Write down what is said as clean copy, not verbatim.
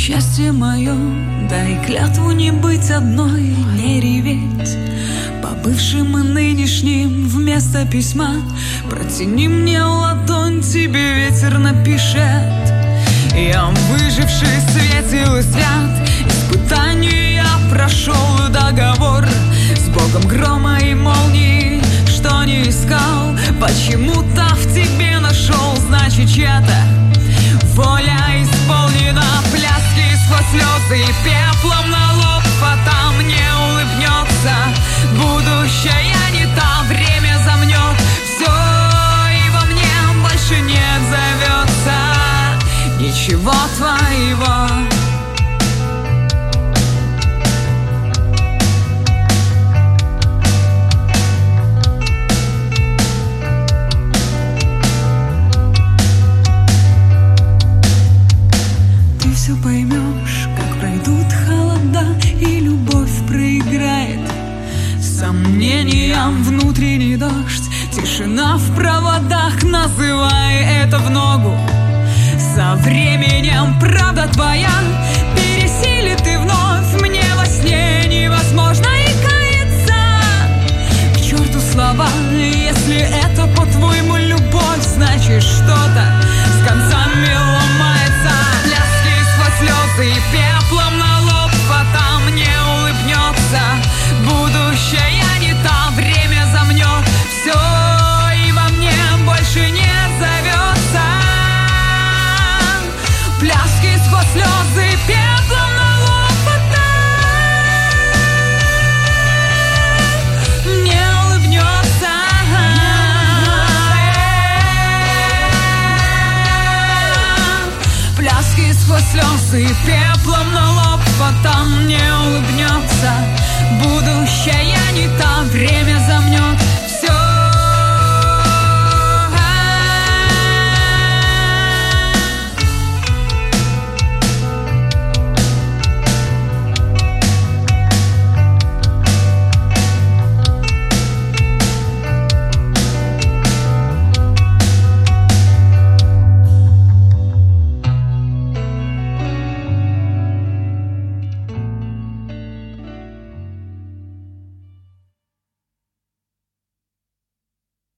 Счастье мое, дай клятву не быть одной, не реветь. По бывшим и нынешним вместо письма протяни мне ладонь, тебе ветер напишет. Я выживший светил и свят, испытаний я прошел договор с Богом грома и молнии, что не искал, почему-то в тебе нашел, значит чья-то воля исполнена. Пляски сквозь слезы и пеплом на лоб, а там не улыбнется. Будущее не та, время замнет все, и во мне больше не отзовется ничего твоего. Ты все поймешь, как пройдут холода, и любовь проиграет сомнениям внутренний дождь. Тишина в проводах, называй это в ногу. Со временем правда твоя пересилит и вновь мне во сне невозможно и каяться. К черту слова, если это по-твоему любовь, значит что-то с концами ломается. Пляски сквозь слезы и пеплом на лоб, а там не улыбнется. Будущее не та, время замнет все, и во мне больше не зовется. Пляски сквозь слезы и пеплом на лоб, а там не улыбнется. Пляски сквозь слезы и пеплом на лоб, а там не улыбнется. Будущее не та, время замнет